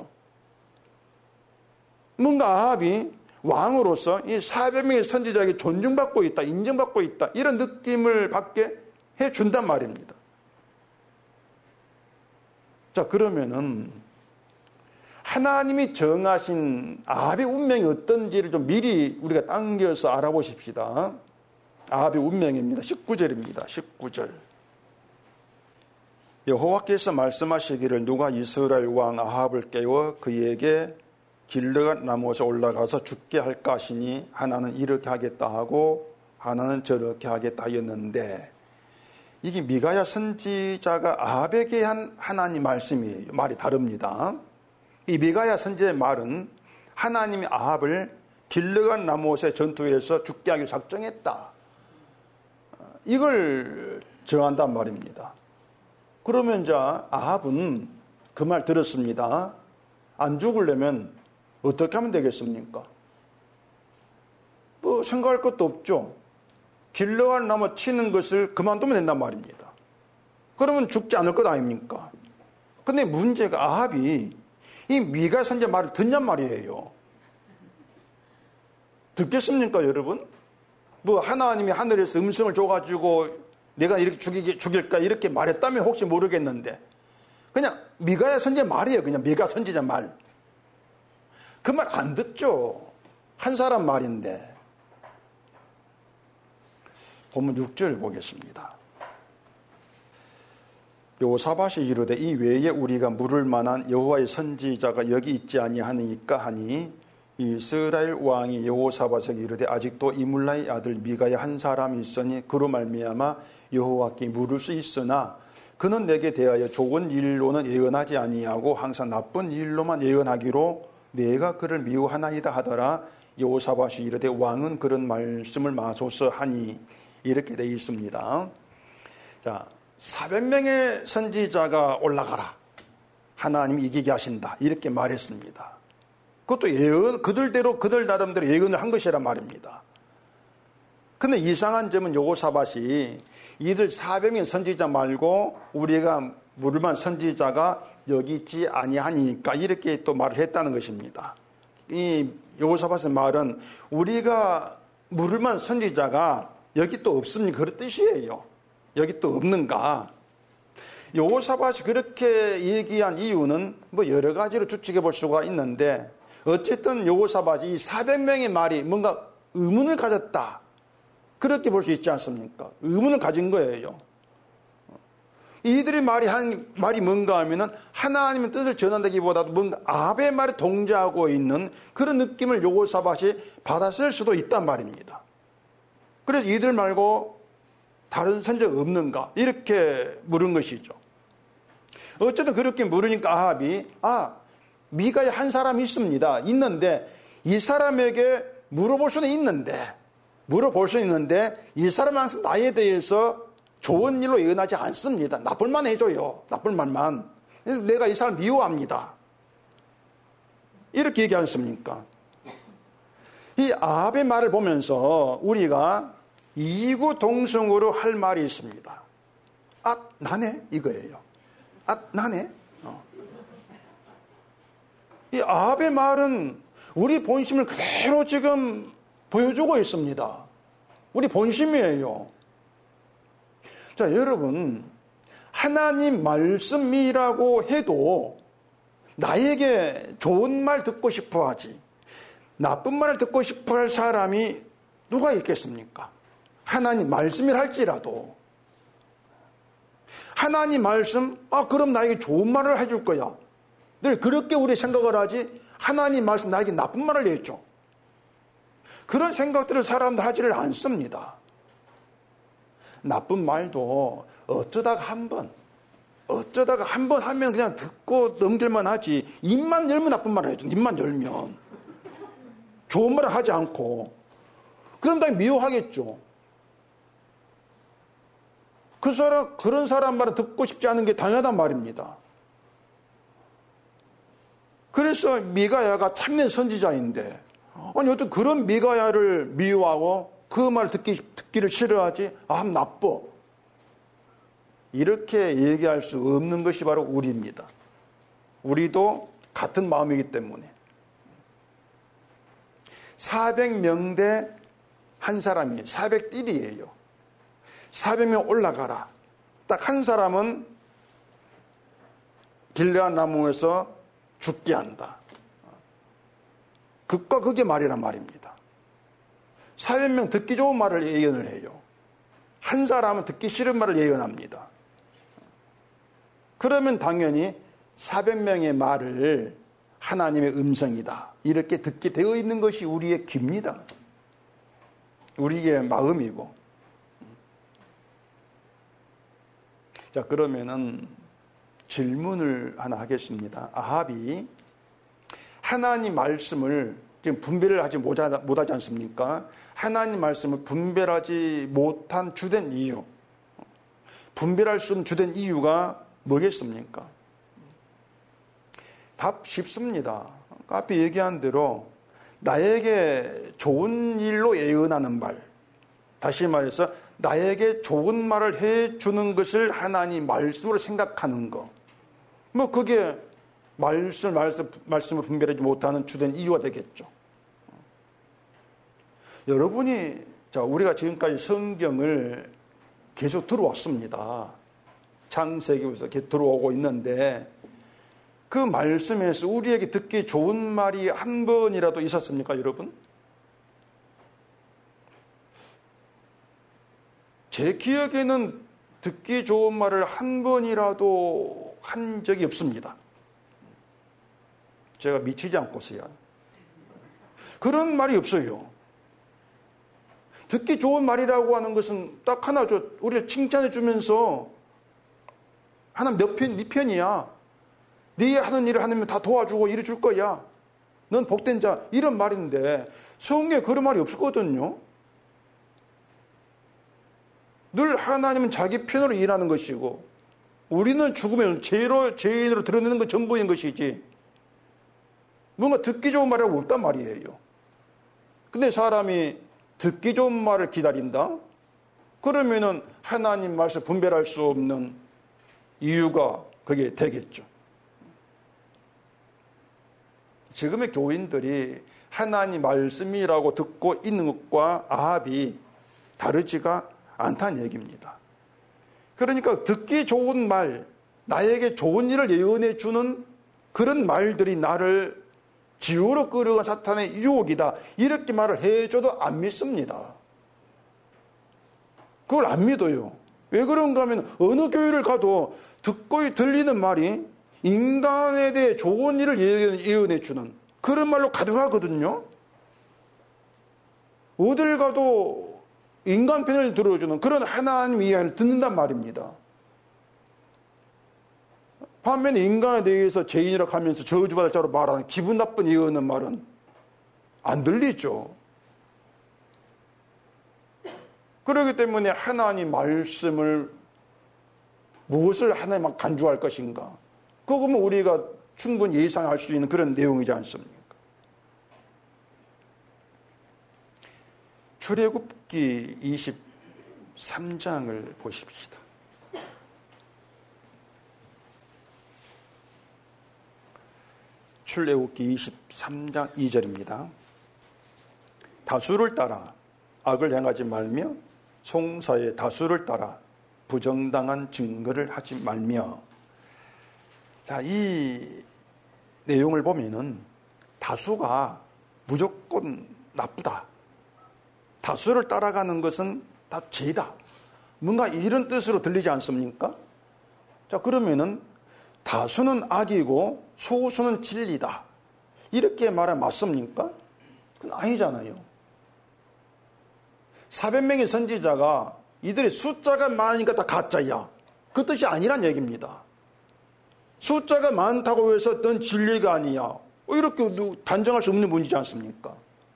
뭔가 아합이 왕으로서 이 사백 명의 선지자에게 존중받고 있다, 인정받고 있다, 이런 느낌을 받게 해준단 말입니다. 자, 그러면은 하나님이 정하신 아합의 운명이 어떤지를 좀 미리 우리가 당겨서 알아보십시다. 아합의 운명입니다. 십구 절입니다. 십구 절. 여호와께서 말씀하시기를 누가 이스라엘 왕 아합을 깨워 그에게 길르앗 나무에서 올라가서 죽게 할까 하시니 하나는 이렇게 하겠다 하고 하나는 저렇게 하겠다 하였는데, 이게 미가야 선지자가 아합에게 한 하나님 말씀이에요. 말이 다릅니다. 이 미가야 선지자의 말은 하나님이 아합을 길르앗 나무에서 전투에서 죽게 하기로 작정했다. 이걸 정한단 말입니다. 그러면 이제 아합은 그 말 들었습니다. 안 죽으려면 어떻게 하면 되겠습니까? 뭐 생각할 것도 없죠. 길러갈 나무 치는 것을 그만두면 된단 말입니다. 그러면 죽지 않을 것 아닙니까? 근데 문제가 아합이 이 미가 선지자 말을 듣냔 말이에요. 듣겠습니까, 여러분? 뭐 하나님이 하늘에서 음성을 줘가지고 내가 이렇게 죽이게, 죽일까 이렇게 말했다면 혹시 모르겠는데 그냥 미가야 선지자 말이에요. 그냥 미가 선지자 말. 그 말 안 듣죠. 한 사람 말인데. 본문 육 절 보겠습니다. 여호사밧이 이르되 이 외에 우리가 물을 만한 여호와의 선지자가 여기 있지 아니하니까 하니 이스라엘 왕이 여호사밧에게 이르되 아직도 이물라의 아들 미가야 한 사람이 있으니 그로 말미암아 여호와께 물을 수 있으나 그는 내게 대하여 좋은 일로는 예언하지 아니하고 항상 나쁜 일로만 예언하기로 내가 그를 미워하나이다 하더라. 여호사밧이 이르되 왕은 그런 말씀을 마소서 하니 이렇게 되어 있습니다. 자, 사백 명의 선지자가 올라가라. 하나님이 이기게 하신다. 이렇게 말했습니다. 그것도 예언, 그들대로 그들 나름대로 예언을 한 것이란 말입니다. 근데 이상한 점은 여호사밧이 이들 사백 명 선지자 말고 우리가 물만 선지자가 여기 있지 아니하니까 이렇게 또 말을 했다는 것입니다. 이 여호사밧의 말은 우리가 물만 선지자가 여기 또 없습니까? 그런 뜻이에요. 여기 또 없는가? 여호사밧이 그렇게 얘기한 이유는 뭐 여러 가지로 추측해 볼 수가 있는데 어쨌든 여호사밧이 이 사백 명의 말이 뭔가 의문을 가졌다. 그렇게 볼 수 있지 않습니까? 의문을 가진 거예요. 이들의 말이 한 말이 뭔가 하면은 하나님의 뜻을 전한다기보다도 뭔가 아합의 말에 동조하고 있는 그런 느낌을 여호사밧이 받았을 수도 있단 말입니다. 그래서 이들 말고 다른 선지자가 없는가? 이렇게 물은 것이죠. 어쨌든 그렇게 물으니까 아합이 아, 미가에 한 사람이 있습니다. 있는데 이 사람에게 물어볼 수는 있는데 물어볼 수 있는데 이 사람은 항상 나에 대해서 좋은 일로 예언하지 않습니다. 나쁠 만 해줘요. 나쁠 말만. 내가 이 사람 미워합니다. 이렇게 얘기하지 않습니까? 이 아합의 말을 보면서 우리가 이구동성으로 할 말이 있습니다. 아, 나네? 이거예요. 아, 나네? 어. 이 아합의 말은 우리 본심을 그대로 지금 보여주고 있습니다. 우리 본심이에요. 자, 여러분, 하나님 말씀이라고 해도 나에게 좋은 말 듣고 싶어 하지 나쁜 말을 듣고 싶어 할 사람이 누가 있겠습니까? 하나님 말씀이라 할지라도 하나님 말씀, 아 그럼 나에게 좋은 말을 해줄 거야. 늘 그렇게 우리 생각을 하지 하나님 말씀 나에게 나쁜 말을 해줘. 그런 생각들을 사람들 하지를 않습니다. 나쁜 말도 어쩌다가 한 번, 어쩌다가 한 번 하면 그냥 듣고 넘길만 하지 입만 열면 나쁜 말을 해줘. 입만 열면 좋은 말을 하지 않고 그럼 당연히 미워하겠죠. 그 사람, 그런 사람 말을 듣고 싶지 않은 게 당연하단 말입니다. 그래서 미가야가 참된 선지자인데 아니 어떻게 그런 미가야를 미워하고 그 말을 듣기, 듣기를 싫어하지? 아, 나빠. 이렇게 얘기할 수 없는 것이 바로 우리입니다. 우리도 같은 마음이기 때문에. 사백 명대 한 사람이 사백 딜이에요. 사백 명 올라가라. 딱 한 사람은 길르앗 나무에서 죽게 한다. 극과 극의 말이란 말입니다. 사백 명 듣기 좋은 말을 예언을 해요. 한 사람은 듣기 싫은 말을 예언합니다. 그러면 당연히 사백 명의 말을 하나님의 음성이다. 이렇게 듣게 되어 있는 것이 우리의 귀입니다. 우리의 마음이고. 자, 그러면은 질문을 하나 하겠습니다. 아합이 하나님 말씀을 지금 분별을 하지 못하지 않습니까? 하나님 말씀을 분별하지 못한 주된 이유. 분별할 수 없는 주된 이유가 뭐겠습니까? 답 쉽습니다. 앞에 얘기한 대로 나에게 좋은 일로 예언하는 말, 다시 말해서 나에게 좋은 말을 해주는 것을 하나님 말씀으로 생각하는 거, 뭐 그게 말씀, 말씀, 말씀을 분별하지 못하는 주된 이유가 되겠죠. 여러분이, 자, 우리가 지금까지 성경을 계속 들어왔습니다. 창세기부터 계속 들어오고 있는데 그 말씀에서 우리에게 듣기 좋은 말이 한 번이라도 있었습니까, 여러분? 제 기억에는 듣기 좋은 말을 한 번이라도 한 적이 없습니다. 제가 미치지 않고서야. 그런 말이 없어요. 듣기 좋은 말이라고 하는 것은 딱 하나죠. 우리를 칭찬해 주면서 하나 몇 편, 네 편이야. 네 하는 일을 하면 다 도와주고 이래 줄 거야. 넌 복된 자. 이런 말인데 성경에 그런 말이 없거든요. 늘 하나님은 자기 편으로 일하는 것이고 우리는 죽으면 죄로, 죄인으로 드러내는 것 전부인 것이지 뭔가 듣기 좋은 말이라고 없단 말이에요. 근데 사람이 듣기 좋은 말을 기다린다? 그러면은 하나님 말씀 분별할 수 없는 이유가 그게 되겠죠. 지금의 교인들이 하나님 말씀이라고 듣고 있는 것과 아합이 다르지가 않다는 얘기입니다. 그러니까 듣기 좋은 말, 나에게 좋은 일을 예언해 주는 그런 말들이 나를 지옥으로 끌어간 사탄의 유혹이다. 이렇게 말을 해줘도 안 믿습니다. 그걸 안 믿어요. 왜 그런가 하면 어느 교회를 가도 듣고 들리는 말이 인간에 대해 좋은 일을 예언해 주는 그런 말로 가득하거든요. 어딜 가도 인간 편을 들어주는 그런 하나님 이야기를 듣는단 말입니다. 반면에 인간에 대해서 죄인이라고 하면서 저주받을 자로 말하는 기분 나쁜 예언하는 말은 안 들리죠. 그렇기 때문에 하나님 말씀을 무엇을 하나님만 간주할 것인가? 그거면 우리가 충분히 예상할 수 있는 그런 내용이지 않습니까? 출애굽기 이십삼 장을 보십시다. 출애굽기 이십삼 장 이 절입니다. 다수를 따라 악을 행하지 말며 송사의 다수를 따라 부정당한 증거를 하지 말며. 자, 이 내용을 보면은 다수가 무조건 나쁘다. 다수를 따라가는 것은 다 죄다. 뭔가 이런 뜻으로 들리지 않습니까? 자, 그러면은 다수는 악이고 소수는 진리다. 이렇게 말하면 맞습니까? 그건 아니잖아요. 사백 명의 선지자가 이들의 숫자가 많으니까 다 가짜야. 그 뜻이 아니란 얘기입니다. 숫자가 많다고 해서 넌 진리가 아니야. 이렇게 단정할 수 없는 문제지 않습니까?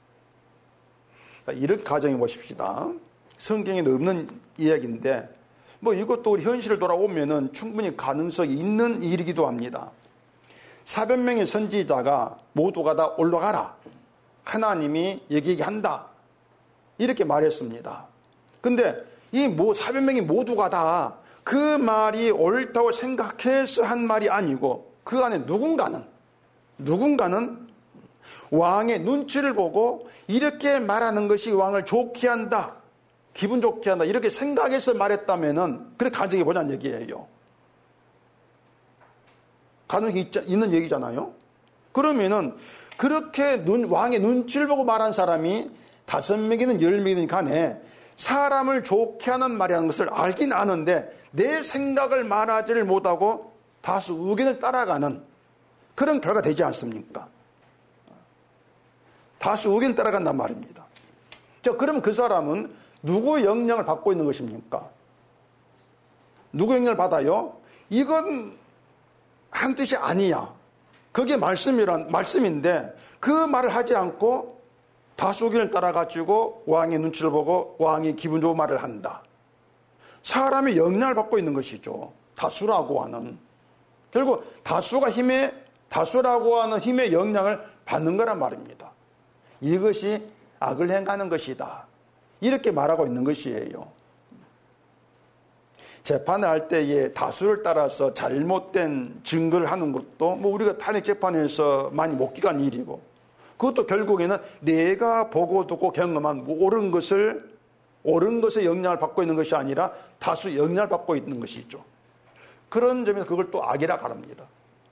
이렇게 가정해 보십시다. 성경에 없는 이야기인데 뭐 이것도 우리 현실을 돌아오면은 충분히 가능성이 있는 일이기도 합니다. 사백 명의 선지자가 모두가 다 올라가라. 하나님이 얘기한다. 이렇게 말했습니다. 근데 이 뭐 사백 명이 모두가 다 그 말이 옳다고 생각해서 한 말이 아니고 그 안에 누군가는 누군가는 왕의 눈치를 보고 이렇게 말하는 것이 왕을 좋게 한다. 기분 좋게 한다. 이렇게 생각해서 말했다면은 그래 가정해 보자는 얘기예요. 가능성이 있는 얘기잖아요. 그러면은 그렇게 눈, 왕의 눈치를 보고 말한 사람이 다섯 명이든 열 명이든 간에 사람을 좋게 하는 말이라는 것을 알긴 아는데 내 생각을 말하지를 못하고 다수 의견을 따라가는 그런 결과가 되지 않습니까? 다수 의견을 따라간단 말입니다. 자, 그럼 그 사람은 누구의 영향을 받고 있는 것입니까? 누구 영향을 받아요? 이건 한 뜻이 아니야. 그게 말씀이란, 말씀인데 그 말을 하지 않고 다수 의견을 따라가지고 왕의 눈치를 보고 왕이 기분 좋은 말을 한다. 사람이 영향을 받고 있는 것이죠. 다수라고 하는. 결국 다수가 힘의, 다수라고 하는 힘의 영향을 받는 거란 말입니다. 이것이 악을 행하는 것이다. 이렇게 말하고 있는 것이에요. 재판을 할 때에 다수를 따라서 잘못된 증거를 하는 것도 뭐 우리가 탄핵 재판에서 많이 목격한 일이고, 그것도 결국에는 내가 보고 듣고 경험한 옳은 것을, 옳은 것에 영향을 받고 있는 것이 아니라 다수 영향을 받고 있는 것이죠. 그런 점에서 그걸 또 악이라 말합니다.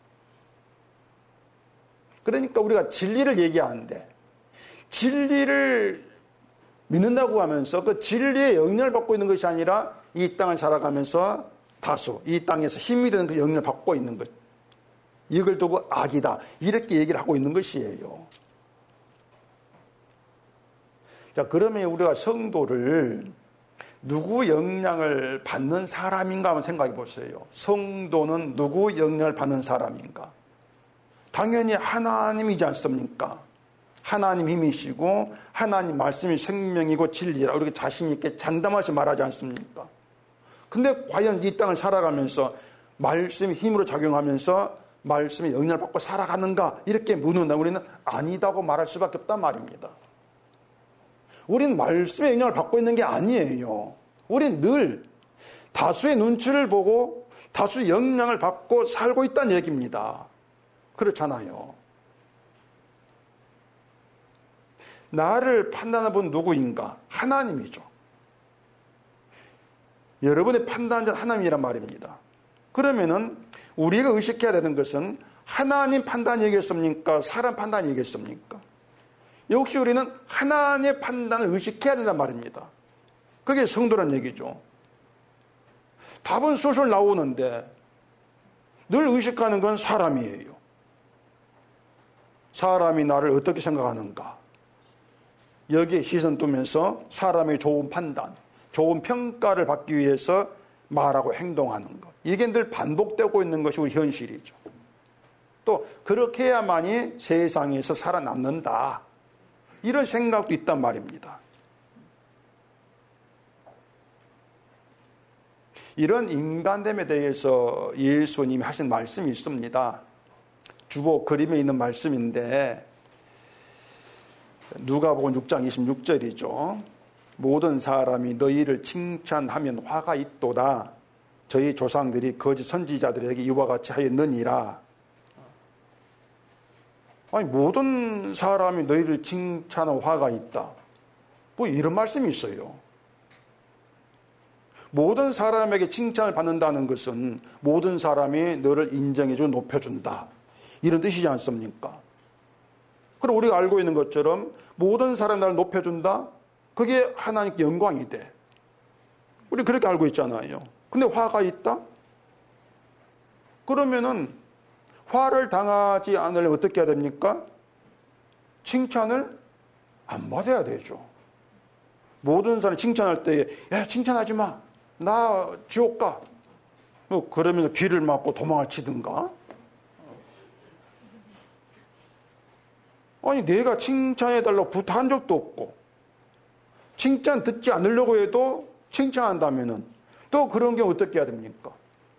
그러니까 우리가 진리를 얘기하는데, 진리를 믿는다고 하면서 그 진리에 영향을 받고 있는 것이 아니라 이 땅을 살아가면서 다수, 이 땅에서 힘이 되는 그 영향을 받고 있는 것, 이걸 두고 악이다, 이렇게 얘기를 하고 있는 것이에요. 자, 그러면 우리가 성도를 누구 영향을 받는 사람인가 한번 생각해 보세요. 성도는 누구 영향을 받는 사람인가? 당연히 하나님이지 않습니까? 하나님 힘이시고 하나님 말씀이 생명이고 진리라 이렇게 자신 있게 장담하시 말하지 않습니까? 근데 과연 이 땅을 살아가면서 말씀이 힘으로 작용하면서 말씀의 영향을 받고 살아가는가? 이렇게 묻는다. 우리는 아니다고 말할 수밖에 없단 말입니다. 우린 말씀의 영향을 받고 있는 게 아니에요. 우린 늘 다수의 눈치를 보고 다수의 영향을 받고 살고 있다는 얘기입니다. 그렇잖아요. 나를 판단하는 분 누구인가? 하나님이죠. 여러분의 판단자는 하나님이란 말입니다. 그러면은 우리가 의식해야 되는 것은 하나님 판단이겠습니까? 사람 판단이겠습니까? 역시 우리는 하나님의 판단을 의식해야 된단 말입니다. 그게 성도란 얘기죠. 답은 술술 나오는데 늘 의식하는 건 사람이에요. 사람이 나를 어떻게 생각하는가? 여기에 시선 두면서 사람의 좋은 판단, 좋은 평가를 받기 위해서 말하고 행동하는 것. 이게 늘 반복되고 있는 것이 우리 현실이죠. 또 그렇게 해야만이 세상에서 살아남는다. 이런 생각도 있단 말입니다. 이런 인간됨에 대해서 예수님이 하신 말씀이 있습니다. 주보 그림에 있는 말씀인데 누가복음 육 장 이십육 절이죠. 모든 사람이 너희를 칭찬하면 화가 있도다. 저희 조상들이 거짓 선지자들에게 이와 같이 하였느니라. 아니, 모든 사람이 너희를 칭찬하고 화가 있다. 뭐 이런 말씀이 있어요. 모든 사람에게 칭찬을 받는다는 것은 모든 사람이 너를 인정해주고 높여준다. 이런 뜻이지 않습니까? 그럼 우리가 알고 있는 것처럼 모든 사람이 나를 높여준다? 그게 하나님께 영광이 돼. 우리 그렇게 알고 있잖아요. 근데 화가 있다? 그러면은 화를 당하지 않으려면 어떻게 해야 됩니까? 칭찬을 안 받아야 되죠. 모든 사람이 칭찬할 때에 야, 칭찬하지 마. 나 지옥 가. 뭐 그러면서 귀를 막고 도망을 치든가. 아니, 내가 칭찬해달라고 부탁한 적도 없고 칭찬 듣지 않으려고 해도 칭찬한다면은 또 그런 경우 어떻게 해야 됩니까?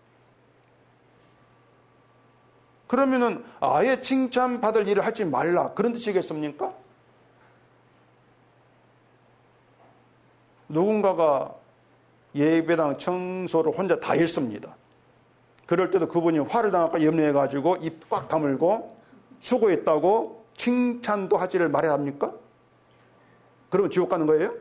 그러면은 아예 칭찬받을 일을 하지 말라, 그런 뜻이겠습니까? 누군가가 예배당 청소를 혼자 다 했습니다. 그럴 때도 그분이 화를 당할까 염려해가지고 입 꽉 다물고 수고했다고 칭찬도 하지를 말해야 합니까? 그러면 지옥 가는 거예요?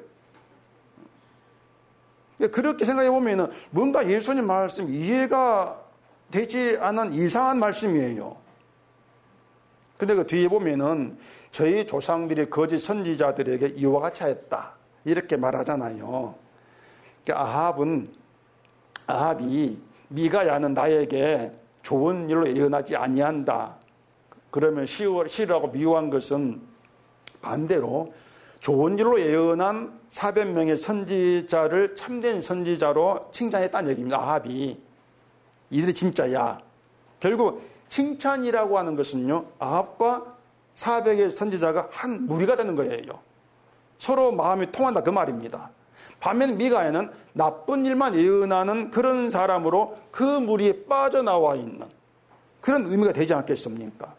그렇게 생각해 보면은 뭔가 예수님 말씀 이해가 되지 않은 이상한 말씀이에요. 근데 그 뒤에 보면은 저희 조상들이 거짓 선지자들에게 이와 같이 하였다, 이렇게 말하잖아요. 아합은 아합이 미가야는 나에게 좋은 일로 예언하지 아니한다. 그러면 싫어하고 미워한 것은 반대로 좋은 일로 예언한 사백 명의 선지자를 참된 선지자로 칭찬했다는 얘기입니다. 아합이 이들이 진짜야. 결국 칭찬이라고 하는 것은요, 아합과 사백의 선지자가 한 무리가 되는 거예요. 서로 마음이 통한다, 그 말입니다. 반면 미가야는 나쁜 일만 예언하는 그런 사람으로 그 무리에 빠져나와 있는 그런 의미가 되지 않겠습니까?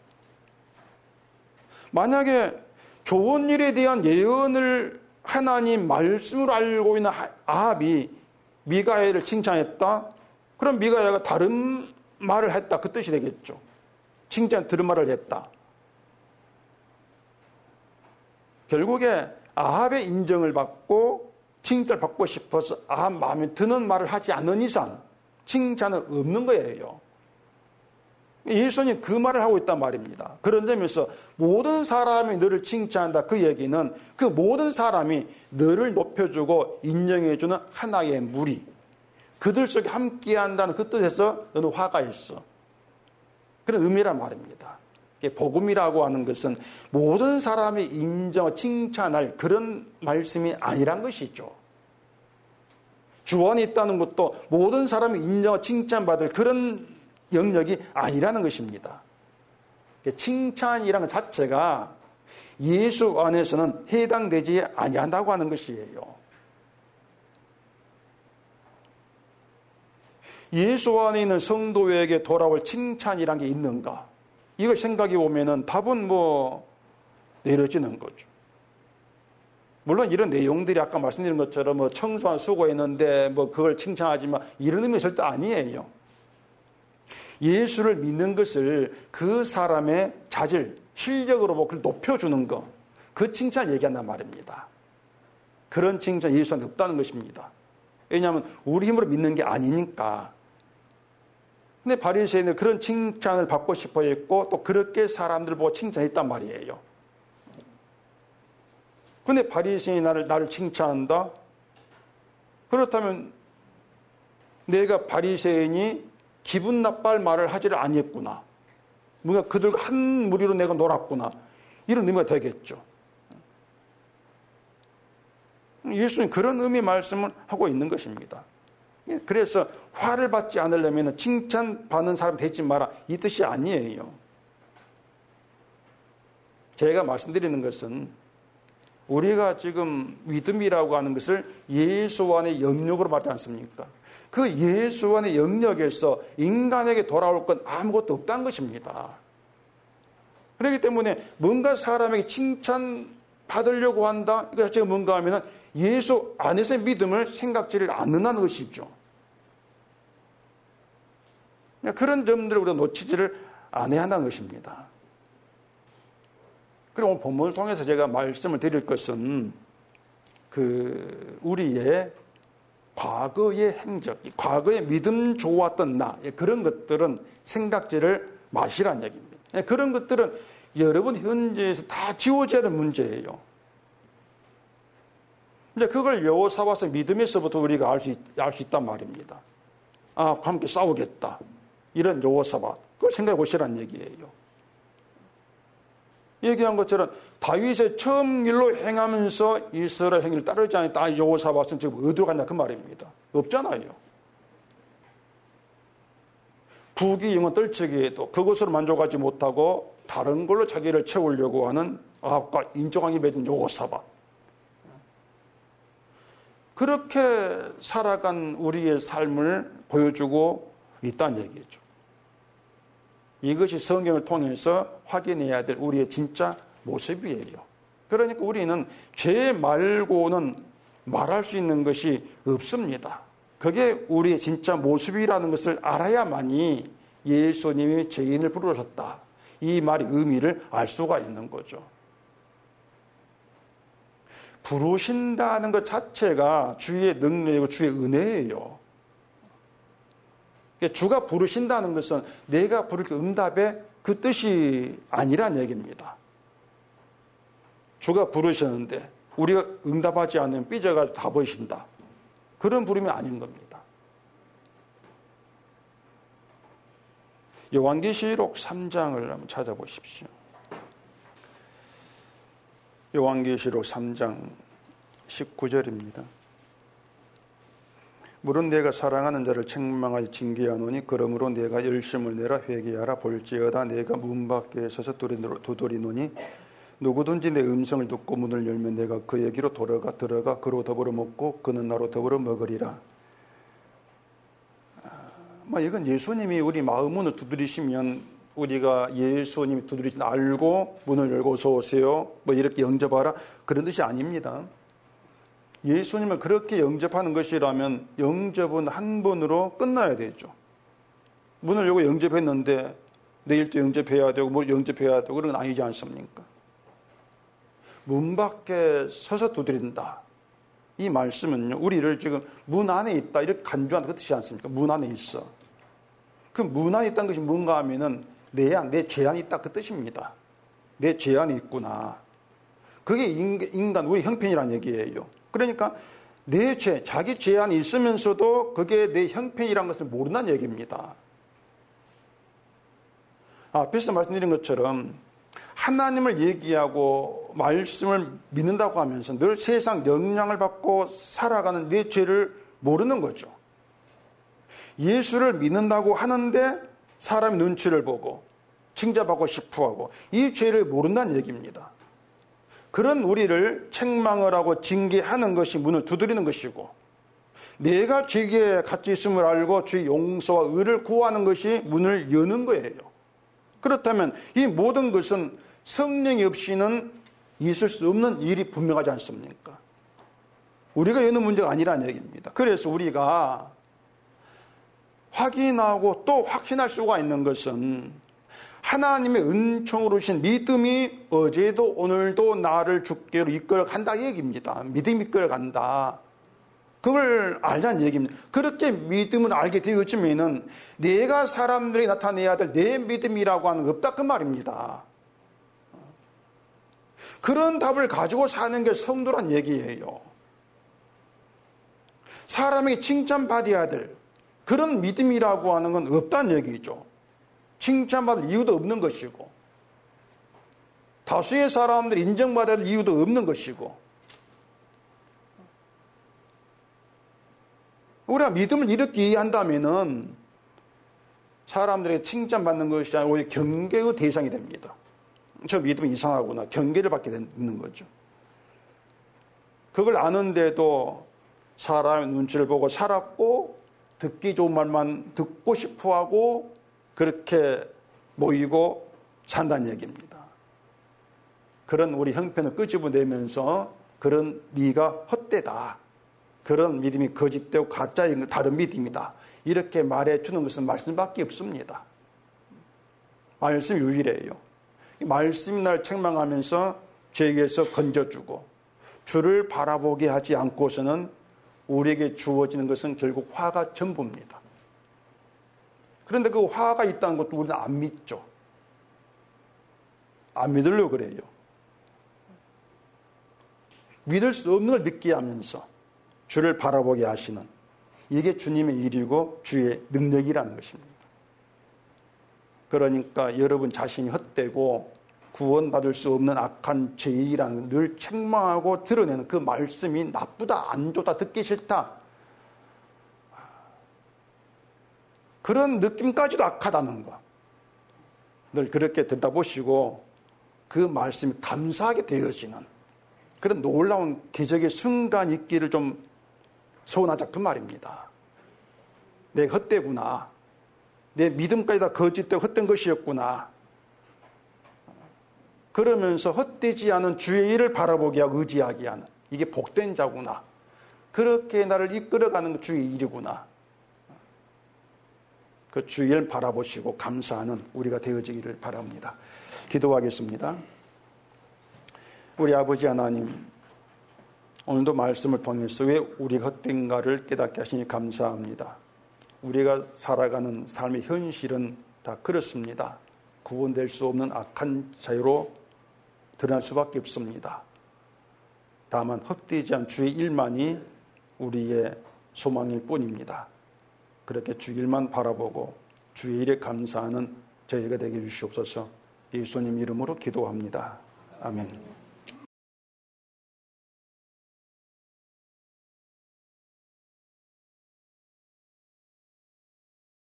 만약에 좋은 일에 대한 예언을 하나님 말씀으로 알고 있는 아합이 미가야를 칭찬했다? 그럼 미가야가 다른 말을 했다, 그 뜻이 되겠죠. 칭찬 들은 말을 했다. 결국에 아합의 인정을 받고 칭찬을 받고 싶어서 아합 마음에 드는 말을 하지 않는 이상 칭찬은 없는 거예요. 예수님 그 말을 하고 있단 말입니다. 그런 점에서 모든 사람이 너를 칭찬한다, 그 얘기는 그 모든 사람이 너를 높여주고 인정해주는 하나의 무리, 그들 속에 함께한다는 그 뜻에서 너는 화가 있어, 그런 의미란 말입니다. 복음이라고 하는 것은 모든 사람이 인정, 칭찬할 그런 말씀이 아니란 것이죠. 주 안에 있다는 것도 모든 사람이 인정, 칭찬받을 그런 영역이 아니라는 것입니다. 칭찬이라는 것 자체가 예수 안에서는 해당되지 아니한다고 하는 것이에요. 예수 안에 있는 성도에게 돌아올 칭찬이란 게 있는가? 이걸 생각해 보면은 답은 뭐 내려지는 거죠. 물론 이런 내용들이 아까 말씀드린 것처럼 뭐 청소한 수고했는데 뭐 그걸 칭찬하지만 이런 의미 절대 아니에요. 예수를 믿는 것을 그 사람의 자질, 실력으로 뭐 그걸 높여주는 것, 그 칭찬을 얘기한단 말입니다. 그런 칭찬 예수한테 없다는 것입니다. 왜냐하면 우리 힘으로 믿는 게 아니니까. 근데 바리새인은 그런 칭찬을 받고 싶어 했고 또 그렇게 사람들 보고 칭찬했단 말이에요. 근데 바리새인이 나를, 나를 칭찬한다? 그렇다면 내가 바리새인이 기분 나빠할 말을 하지를 아니했구나, 뭔가 그들과 한 무리로 내가 놀았구나, 이런 의미가 되겠죠. 예수님 그런 의미 말씀을 하고 있는 것입니다. 그래서 화를 받지 않으려면 칭찬받는 사람 되지 마라, 이 뜻이 아니에요. 제가 말씀드리는 것은 우리가 지금 믿음이라고 하는 것을 예수 안의 영역으로 말하지 않습니까? 그 예수 안의 영역에서 인간에게 돌아올 건 아무것도 없다는 것입니다. 그렇기 때문에 뭔가 사람에게 칭찬받으려고 한다, 이거 자체가 뭔가 하면 예수 안에서의 믿음을 생각지를 않는다는 것이죠. 그런 점들을 우리가 놓치지를 않아야 한다는 것입니다. 그리고 오늘 본문을 통해서 제가 말씀을 드릴 것은 그 우리의 과거의 행적, 과거의 믿음 좋았던 나, 그런 것들은 생각지를 마시라는 얘기입니다. 그런 것들은 여러분 현재에서 다 지워져야 될 문제예요. 이제 그걸 여호사밧의 믿음에서부터 우리가 알 수 알 수 있단 말입니다. 아, 함께 싸우겠다, 이런 여호사밧, 그걸 생각해 보시라는 얘기예요. 얘기한 것처럼 다윗의 처음 일로 행하면서 이스라엘 행위를 따르지 않았다, 여호사밧은 지금 어디로 갔냐 그 말입니다. 없잖아요. 부귀영화 떨치기에도 그것으로 만족하지 못하고 다른 걸로 자기를 채우려고 하는 아합과 인정하기 맺은 여호사밧, 그렇게 살아간 우리의 삶을 보여주고 있다는 얘기죠. 이것이 성경을 통해서 확인해야 될 우리의 진짜 모습이에요. 그러니까 우리는 죄 말고는 말할 수 있는 것이 없습니다. 그게 우리의 진짜 모습이라는 것을 알아야만이 예수님이 죄인을 부르셨다, 이 말의 의미를 알 수가 있는 거죠. 부르신다는 것 자체가 주의 능력이고 주의 은혜예요. 주가 부르신다는 것은 내가 부를 그 응답의 그 뜻이 아니란 얘기입니다. 주가 부르셨는데 우리가 응답하지 않으면 삐져가지고 다 버리신다, 그런 부름이 아닌 겁니다. 요한계시록 삼 장을 한번 찾아보십시오. 요한계시록 삼 장 십구 절입니다. 물은 내가 사랑하는 자를 책망하여 징계하노니 그러므로 내가 열심을 내라 회개하라. 볼지어다 내가 문 밖에 서서 두드리노니 누구든지 내 음성을 듣고 문을 열면 내가 그에게로 돌아가 들어가 그로 더불어 먹고 그는 나로 더불어 먹으리라. 뭐 이건 예수님이 우리 마음 문을 두드리시면 우리가 예수님이 두드리신 알고 문을 열고 어서 오세요 뭐 이렇게 영접하라 그런 뜻이 아닙니다. 예수님을 그렇게 영접하는 것이라면 영접은 한 번으로 끝나야 되죠. 문을 열고 영접했는데 내일 또 영접해야 되고 뭐 영접해야 되고 그런 건 아니지 않습니까? 문 밖에 서서 두드린다. 이 말씀은요, 우리를 지금 문 안에 있다 이렇게 간주하는 그 뜻이지 않습니까? 문 안에 있어. 그 문 안에 있다는 것이 뭔가 하면은 내 안, 내 죄안이 있다 그 뜻입니다. 내 죄안이 있구나. 그게 인간, 우리 형편이라는 얘기예요. 그러니까 내 죄, 자기 죄안이 있으면서도 그게 내 형편이라는 것을 모른다는 얘기입니다. 앞에서 말씀드린 것처럼 하나님을 얘기하고 말씀을 믿는다고 하면서 늘 세상 영향을 받고 살아가는 내 죄를 모르는 거죠. 예수를 믿는다고 하는데 사람의 눈치를 보고 칭찬받고 싶어하고 이 죄를 모른다는 얘기입니다. 그런 우리를 책망을 하고 징계하는 것이 문을 두드리는 것이고 내가 죄에 갇혀 있음을 알고 주의 용서와 의를 구하는 것이 문을 여는 거예요. 그렇다면 이 모든 것은 성령이 없이는 있을 수 없는 일이 분명하지 않습니까? 우리가 여는 문제가 아니라는 얘기입니다. 그래서 우리가 확인하고 또 확신할 수가 있는 것은 하나님의 은총으로 주신 믿음이 어제도 오늘도 나를 주께로 이끌어간다 이 얘기입니다. 믿음이 이끌어간다. 그걸 알자는 얘기입니다. 그렇게 믿음을 알게 되어지면은 내가 사람들이 나타내야 될 내 믿음이라고 하는 거 없다 그 말입니다. 그런 답을 가지고 사는 게 성도란 얘기예요. 사람에게 칭찬받아야 될 그런 믿음이라고 하는 건 없다는 얘기죠. 칭찬받을 이유도 없는 것이고 다수의 사람들이 인정받아야 될 이유도 없는 것이고 우리가 믿음을 이렇게 이해한다면은 사람들에게 칭찬받는 것이 아니라 오히려 경계의 대상이 됩니다. 저 믿음이 이상하구나. 경계를 받게 되는 거죠. 그걸 아는데도 사람의 눈치를 보고 살았고 듣기 좋은 말만 듣고 싶어하고 그렇게 모이고 산다는 얘기입니다. 그런 우리 형편을 끄집어내면서 그런 네가 헛되다. 그런 믿음이 거짓되고 가짜인 다른 믿음이다. 이렇게 말해주는 것은 말씀밖에 없습니다. 말씀이 유일해요. 말씀이 날 책망하면서 죄에서 건져주고 주를 바라보게 하지 않고서는 우리에게 주어지는 것은 결국 화가 전부입니다. 그런데 그 화가 있다는 것도 우리는 안 믿죠. 안 믿으려고 그래요. 믿을 수 없는 걸 믿게 하면서 주를 바라보게 하시는 이게 주님의 일이고 주의 능력이라는 것입니다. 그러니까 여러분 자신이 헛되고 구원받을 수 없는 악한 죄이라는 늘 책망하고 드러내는 그 말씀이 나쁘다, 안 좋다, 듣기 싫다. 그런 느낌까지도 악하다는 거. 늘 그렇게 듣다 보시고 그 말씀이 감사하게 되어지는 그런 놀라운 기적의 순간이 있기를 좀 소원하자 그 말입니다. 내가 헛되구나. 내 믿음까지 다 거짓되고 헛된 것이었구나. 그러면서 헛되지 않은 주의 일을 바라보게 하고 의지하게 하는 이게 복된 자구나. 그렇게 나를 이끌어가는 주의 일이구나. 그 주의 일을 바라보시고 감사하는 우리가 되어지기를 바랍니다. 기도하겠습니다. 우리 아버지 하나님, 오늘도 말씀을 통해서 왜 우리가 헛된가를 깨닫게 하시니 감사합니다. 우리가 살아가는 삶의 현실은 다 그렇습니다. 구원될 수 없는 악한 자유로 드러날 수밖에 없습니다. 다만 헛되지 않은 주의 일만이 우리의 소망일 뿐입니다. 그렇게 주 일만 바라보고 주의 일에 감사하는 저희가 되게 해주시옵소서. 예수님 이름으로 기도합니다. 아멘.